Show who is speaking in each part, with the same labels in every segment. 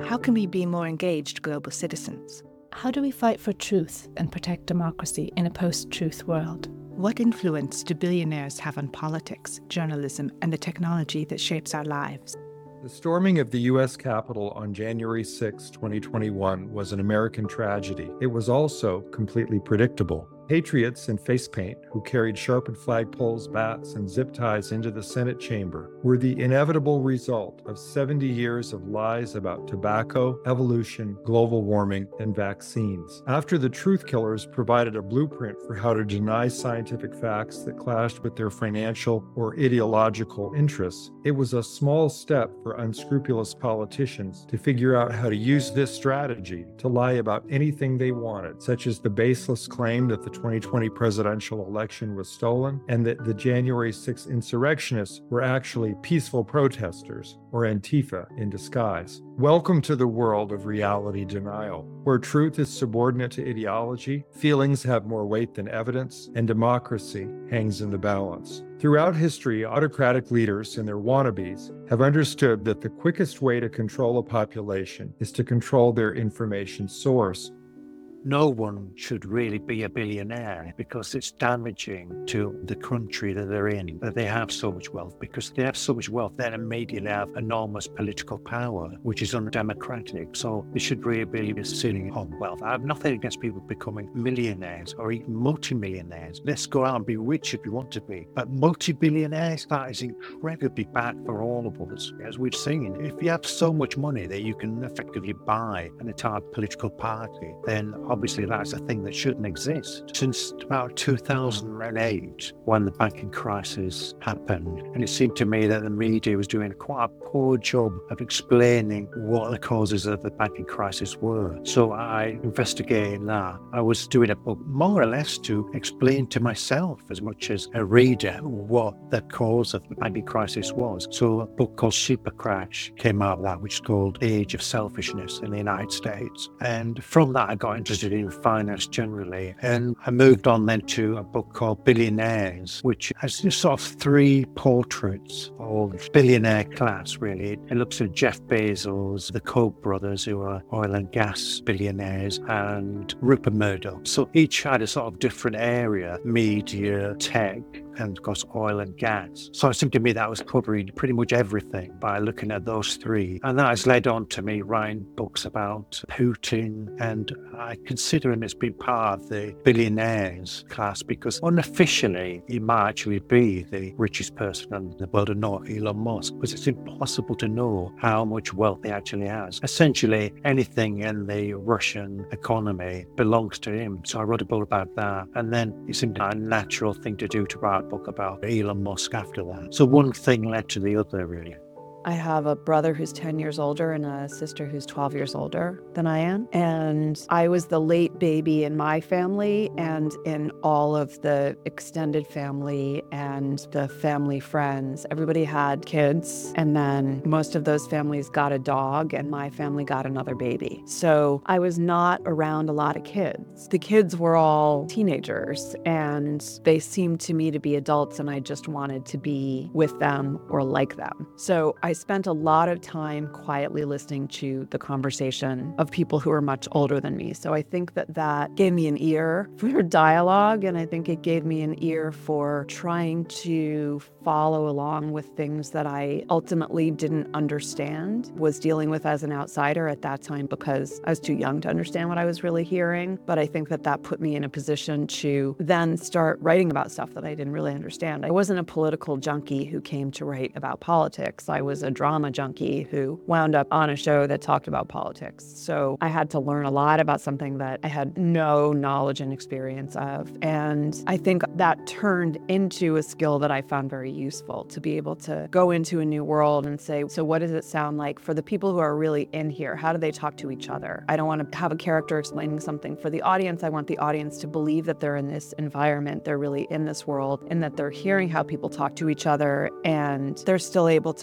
Speaker 1: How can we be more engaged global citizens?
Speaker 2: How do we fight for truth and protect democracy in a post-truth world?
Speaker 1: What influence do billionaires have on politics, journalism, and the technology that shapes our lives?
Speaker 3: The storming of the U.S. Capitol on January 6, 2021 was an American tragedy. It was also completely predictable. Patriots in face paint who carried sharpened flagpoles, bats, and zip ties into the Senate chamber were the inevitable result of 70 years of lies about tobacco, evolution, global warming, and vaccines. After the truth killers provided a blueprint for how to deny scientific facts that clashed with their financial or ideological interests, it was a small step for unscrupulous politicians to figure out how to use this strategy to lie about anything they wanted, such as the baseless claim that the 2020 presidential election was stolen and that the January 6 insurrectionists were actually peaceful protesters, or Antifa in disguise. Welcome to the world of reality denial, where truth is subordinate to ideology, feelings have more weight than evidence, and democracy hangs in the balance. Throughout history, autocratic leaders and their wannabes have understood that the quickest way to control a population is to control their information source.
Speaker 4: No one should really be a billionaire because it's damaging to the country that they're in, that they have so much wealth. Because they have so much wealth, then immediately have enormous political power, which is undemocratic. So they should really be sitting on wealth. I have nothing against people becoming millionaires or even multimillionaires. Let's go out and be rich if we want to be. But multi-billionaires, that is incredibly bad for all of us. As we've seen, if you have so much money that you can effectively buy an entire political party, then obviously that's a thing that shouldn't exist. Since about 2008, when the banking crisis happened, and it seemed to me that the media was doing quite a poor job of explaining what the causes of the banking crisis were. So I investigated that. I was doing a book more or less to explain to myself, as much as a reader, what the cause of the banking crisis was. So a book called Super Crash came out of that, which is called Age of Selfishness in the United States. And from that, I got interested in finance generally. And I moved on then to a book called Billionaires, which has just sort of three portraits of billionaire class, really. It looks at Jeff Bezos, the Koch brothers, who are oil and gas billionaires, and Rupert Murdoch. So each had a sort of different area: media, tech, and of course oil and gas. So it seemed to me that I was covering pretty much everything by looking at those three. And that has led on to me writing books about Putin, and I consider him as being part of the billionaires class because unofficially he might actually be the richest person in the world and not Elon Musk, because it's impossible to know how much wealth he actually has. Essentially anything in the Russian economy belongs to him. So I wrote a book about that, and then it seemed a natural thing to do to write a book about Elon Musk after that. So one thing led to the other, really.
Speaker 5: I have a brother who's 10 years older and a sister who's 12 years older than I am. And I was the late baby in my family and in all of the extended family and the family friends. Everybody had kids, and then most of those families got a dog, and my family got another baby. So I was not around a lot of kids. The kids were all teenagers, and they seemed to me to be adults, and I just wanted to be with them or like them. So I spent a lot of time quietly listening to the conversation of people who are much older than me. So I think that gave me an ear for dialogue, and I think it gave me an ear for trying to follow along with things that I ultimately didn't understand, was dealing with as an outsider at that time because I was too young to understand what I was really hearing. But I think that put me in a position to then start writing about stuff that I didn't really understand. I wasn't a political junkie who came to write about politics. I was a drama junkie who wound up on a show that talked about politics. So I had to learn a lot about something that I had no knowledge and experience of. And I think that turned into a skill that I found very useful, to be able to go into a new world and say, so what does it sound like for the people who are really in here? How do they talk to each other? I don't want to have a character explaining something for the audience. I want the audience to believe that they're in this environment, they're really in this world, and that they're hearing how people talk to each other, and they're still able to follow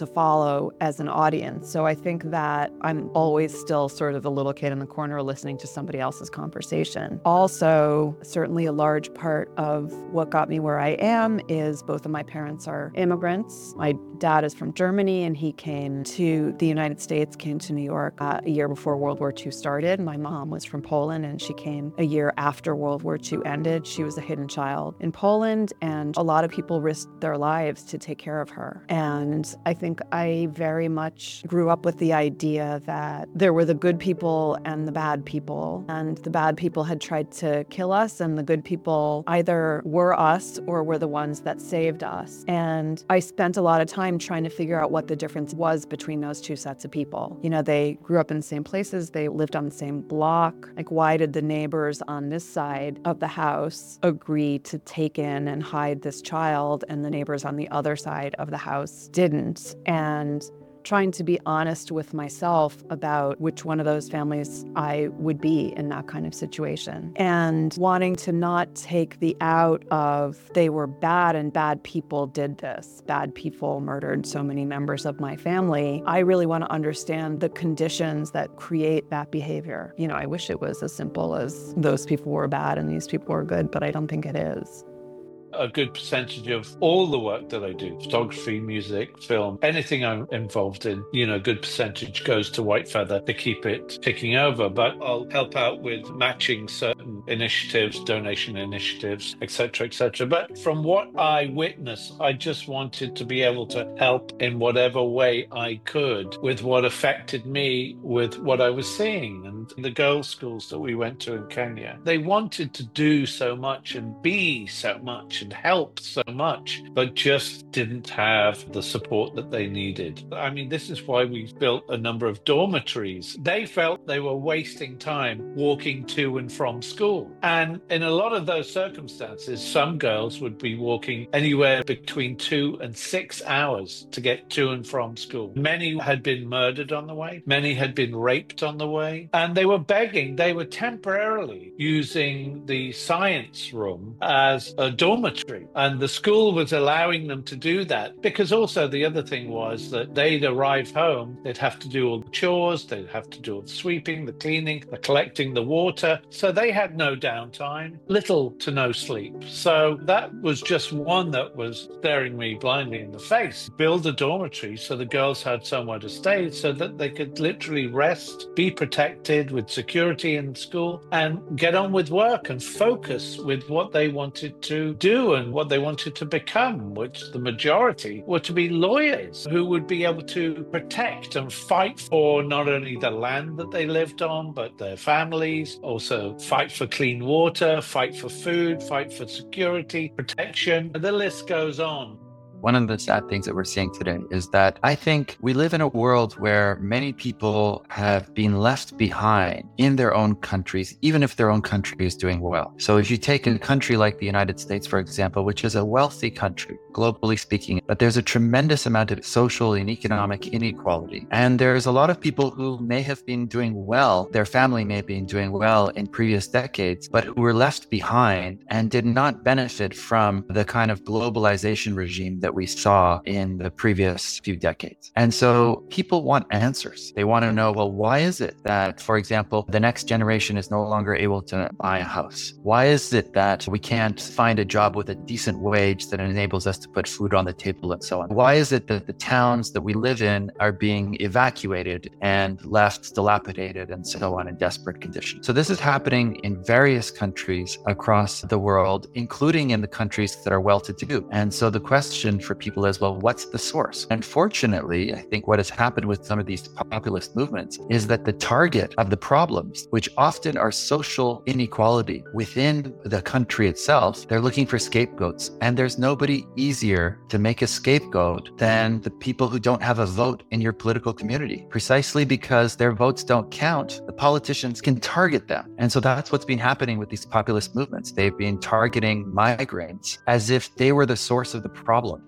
Speaker 5: follow as an audience. So I think that I'm always still sort of the little kid in the corner listening to somebody else's conversation. Also, certainly a large part of what got me where I am is both of my parents are immigrants. My dad is from Germany, and he came to the United States, came to New York a year before World War II started. My mom was from Poland, and she came a year after World War II ended. She was a hidden child in Poland, and a lot of people risked their lives to take care of her. And I think I very much grew up with the idea that there were the good people and the bad people, and the bad people had tried to kill us, and the good people either were us or were the ones that saved us. And I spent a lot of time trying to figure out what the difference was between those two sets of people. You know, they grew up in the same places, they lived on the same block. Like, why did the neighbors on this side of the house agree to take in and hide this child, and the neighbors on the other side of the house didn't? And trying to be honest with myself about which one of those families I would be in that kind of situation. And wanting to not take the out of they were bad and bad people did this. Bad people murdered so many members of my family. I really want to understand the conditions that create that behavior. You know, I wish it was as simple as those people were bad and these people were good, but I don't think it is.
Speaker 6: A good percentage of all the work that I do, photography, music, film, anything I'm involved in, a good percentage goes to Whitefeather to keep it ticking over. But I'll help out with matching certain initiatives, donation initiatives, etc., etc. But from what I witnessed, I just wanted to be able to help in whatever way I could with what affected me, with what I was seeing. And the girls' schools that we went to in Kenya, they wanted to do so much and be so much and help so much, but just didn't have the support that they needed. I mean, this is why we built a number of dormitories. They felt they were wasting time walking to and from school. And in a lot of those circumstances, some girls would be walking anywhere between 2 and 6 hours to get to and from school. Many had been murdered on the way. Many had been raped on the way. And they were begging. They were temporarily using the science room as a dormitory. And the school was allowing them to do that, because also the other thing was that they'd arrive home, they'd have to do all the chores, they'd have to do all the sweeping, the cleaning, the collecting the water. So they had no downtime, little to no sleep. So that was just one that was staring me blindly in the face. Build a dormitory so the girls had somewhere to stay so that they could literally rest, be protected with security in school, and get on with work and focus with what they wanted to do and what they wanted to become, which the majority were to be lawyers who would be able to protect and fight for not only the land that they lived on, but their families, also fight for clean water, fight for food, fight for security, protection. The list goes on.
Speaker 7: One of the sad things that we're seeing today is that I think we live in a world where many people have been left behind in their own countries, even if their own country is doing well. So if you take a country like the United States, for example, which is a wealthy country, globally speaking, but there's a tremendous amount of social and economic inequality. And there's a lot of people who may have been doing well, their family may have been doing well in previous decades, but who were left behind and did not benefit from the kind of globalization regime that we saw in the previous few decades. And so people want answers. They want to know, well, why is it that, for example, the next generation is no longer able to buy a house? Why is it that we can't find a job with a decent wage that enables us to put food on the table and so on? Why is it that the towns that we live in are being evacuated and left dilapidated and so on in desperate conditions? So this is happening in various countries across the world, including in the countries that are well-to-do. And so the question for people is, well, what's the source? Unfortunately, I think what has happened with some of these populist movements is that the target of the problems, which often are social inequality within the country itself, they're looking for scapegoats. And there's nobody easier to make a scapegoat than the people who don't have a vote in your political community. Precisely because their votes don't count, the politicians can target them. And so that's what's been happening with these populist movements. They've been targeting migrants as if they were the source of the problem.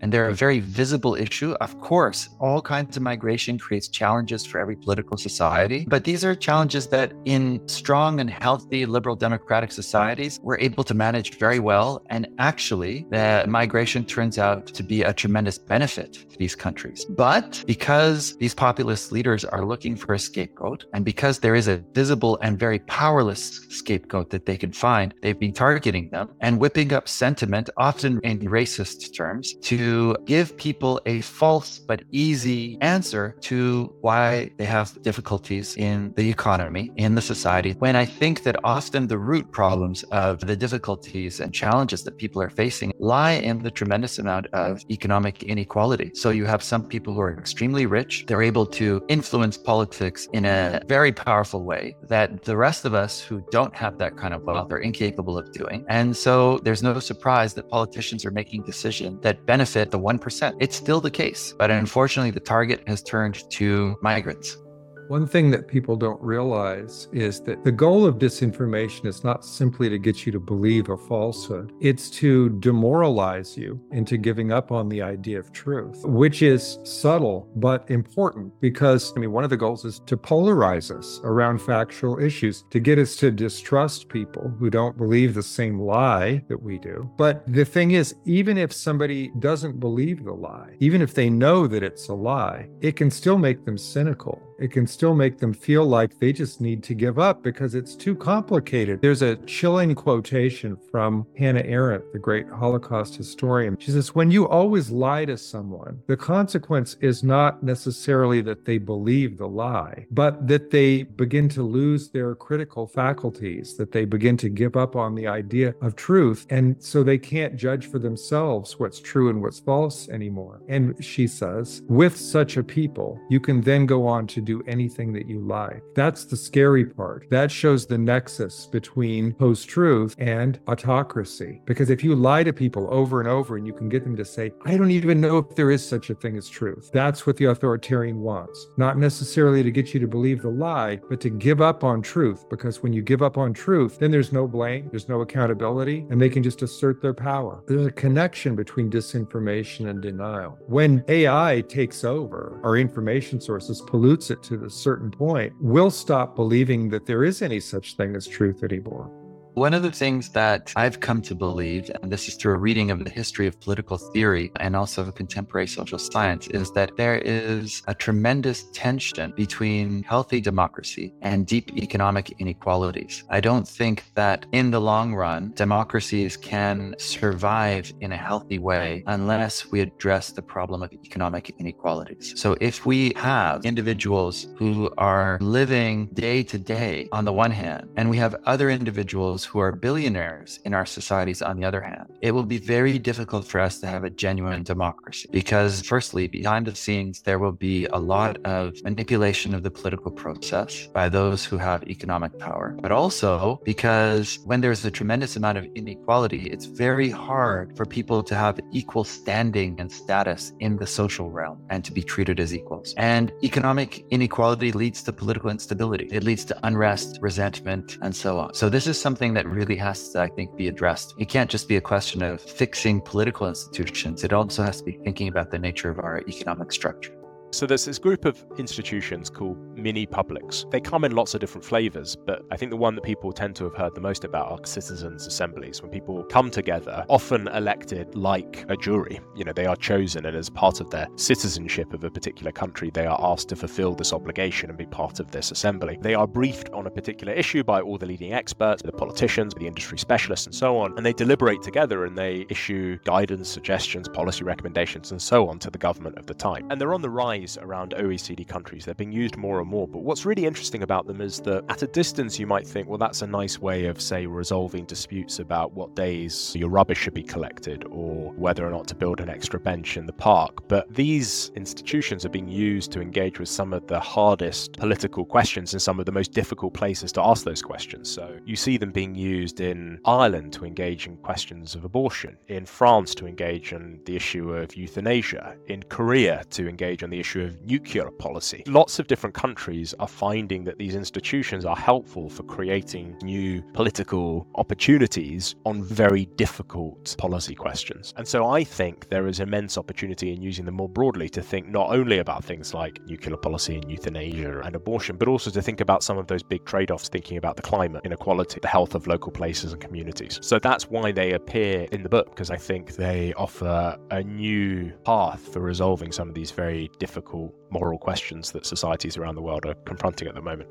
Speaker 7: and they're a very visible issue. Of course, all kinds of migration creates challenges for every political society, but these are challenges that in strong and healthy liberal democratic societies, we're able to manage very well. And actually, the migration turns out to be a tremendous benefit to these countries. But because these populist leaders are looking for a scapegoat, and because there is a visible and very powerless scapegoat that they can find, they've been targeting them and whipping up sentiment, often in racist terms, to give people a false but easy answer to why they have difficulties in the economy, in the society, when I think that often the root problems of the difficulties and challenges that people are facing lie in the tremendous amount of economic inequality. So you have some people who are extremely rich. They're able to influence politics in a very powerful way that the rest of us who don't have that kind of wealth are incapable of doing. And so there's no surprise that politicians are making decisions that benefit the 1%. It's still the case, but unfortunately the target has turned to migrants.
Speaker 3: One thing that people don't realize is that the goal of disinformation is not simply to get you to believe a falsehood. It's to demoralize you into giving up on the idea of truth, which is subtle but important because, one of the goals is to polarize us around factual issues, to get us to distrust people who don't believe the same lie that we do. But the thing is, even if somebody doesn't believe the lie, even if they know that it's a lie, it can still make them cynical. It can still make them feel like they just need to give up because it's too complicated. There's a chilling quotation from Hannah Arendt, the great Holocaust historian. She says, when you always lie to someone, the consequence is not necessarily that they believe the lie, but that they begin to lose their critical faculties, that they begin to give up on the idea of truth. And so they can't judge for themselves what's true and what's false anymore. And she says, with such a people, you can then go on to do anything that you like. That's the scary part. That shows the nexus between post-truth and autocracy. Because if you lie to people over and over and you can get them to say, I don't even know if there is such a thing as truth. That's what the authoritarian wants. Not necessarily to get you to believe the lie, but to give up on truth. Because when you give up on truth, then there's no blame, there's no accountability, and they can just assert their power. There's a connection between disinformation and denial. When AI takes over our information sources, pollutes it to a certain point, we'll stop believing that there is any such thing as truth anymore.
Speaker 7: One of the things that I've come to believe, and this is through a reading of the history of political theory and also of contemporary social science, is that there is a tremendous tension between healthy democracy and deep economic inequalities. I don't think that in the long run, democracies can survive in a healthy way unless we address the problem of economic inequalities. So if we have individuals who are living day to day on the one hand, and we have other individuals who are billionaires in our societies on the other hand, it will be very difficult for us to have a genuine democracy because, firstly, behind the scenes, there will be a lot of manipulation of the political process by those who have economic power, but also because when there's a tremendous amount of inequality, it's very hard for people to have equal standing and status in the social realm and to be treated as equals. And economic inequality leads to political instability. It leads to unrest, resentment, and so on. So this is something that really has to, I think, be addressed. It can't just be a question of fixing political institutions. It also has to be thinking about the nature of our economic structure.
Speaker 8: So there's this group of institutions called mini publics. They come in lots of different flavors, but I think the one that people tend to have heard the most about are citizens' assemblies, when people come together, often elected like a jury. They are chosen, and as part of their citizenship of a particular country, they are asked to fulfill this obligation and be part of this assembly. They are briefed on a particular issue by all the leading experts, the politicians, the industry specialists, and so on, and they deliberate together and they issue guidance, suggestions, policy recommendations, and so on to the government of the time. And they're on the rise around OECD countries. They're being used more and more. But what's really interesting about them is that at a distance, you might think, well, that's a nice way of, say, resolving disputes about what days your rubbish should be collected or whether or not to build an extra bench in the park. But these institutions are being used to engage with some of the hardest political questions and some of the most difficult places to ask those questions. So you see them being used in Ireland to engage in questions of abortion, in France to engage on the issue of euthanasia, in Korea to engage on the issue of nuclear policy. Lots of different countries are finding that these institutions are helpful for creating new political opportunities on very difficult policy questions. And so I think there is immense opportunity in using them more broadly to think not only about things like nuclear policy and euthanasia and abortion, but also to think about some of those big trade-offs, thinking about the climate inequality, the health of local places and communities. So that's why they appear in the book, because I think they offer a new path for resolving some of these very difficult moral questions that societies around the world are confronting at the moment.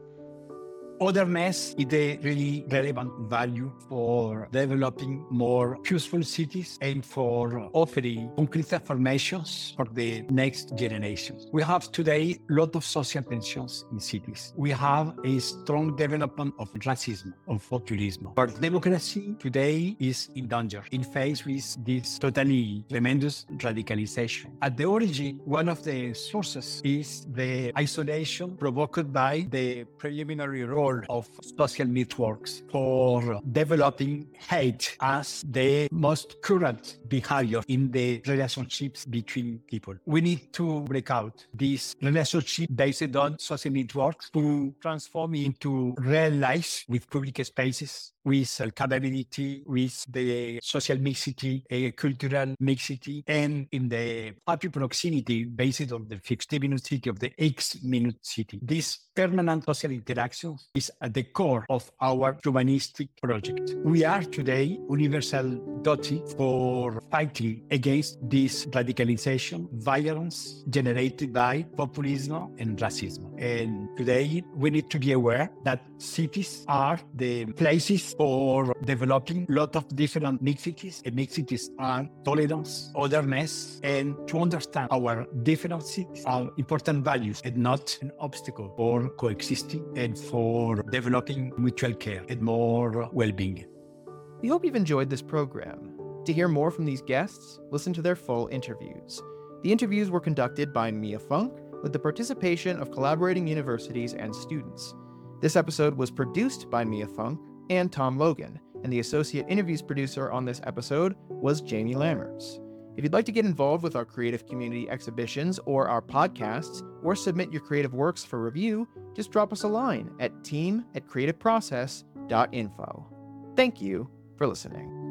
Speaker 9: Otherness is a really relevant value for developing more peaceful cities and for offering concrete affirmations for the next generations. We have today a lot of social tensions in cities. We have a strong development of racism, of populism. Our democracy today is in danger, in face with this totally tremendous radicalization. At the origin, one of the sources is the isolation provoked by the preliminary role of social networks for developing hate as the most current behavior in the relationships between people. We need to break out this relationship based on social networks to transform into real life with public spaces, with capability, with the social mixity, cultural mixity, and in the happy proximity based on the fixed minute city of the X-minute city. This permanent social interaction is at the core of our humanistic project. We are today universal duty for fighting against this radicalization, violence generated by populism and racism. And today we need to be aware that cities are the places for developing a lot of different mixities. And mixities are tolerance, otherness, and to understand our differences are important values and not an obstacle for coexisting and for developing mutual care and more well-being.
Speaker 10: We hope you've enjoyed this program. To hear more from these guests, listen to their full interviews. The interviews were conducted by Mia Funk with the participation of collaborating universities and students. This episode was produced by Mia Funk and Tom Logan, and the associate interviews producer on this episode was Jamie Lammers. If you'd like to get involved with our creative community exhibitions or our podcasts, or submit your creative works for review, just drop us a line at team@creativeprocess.info. Thank you for listening.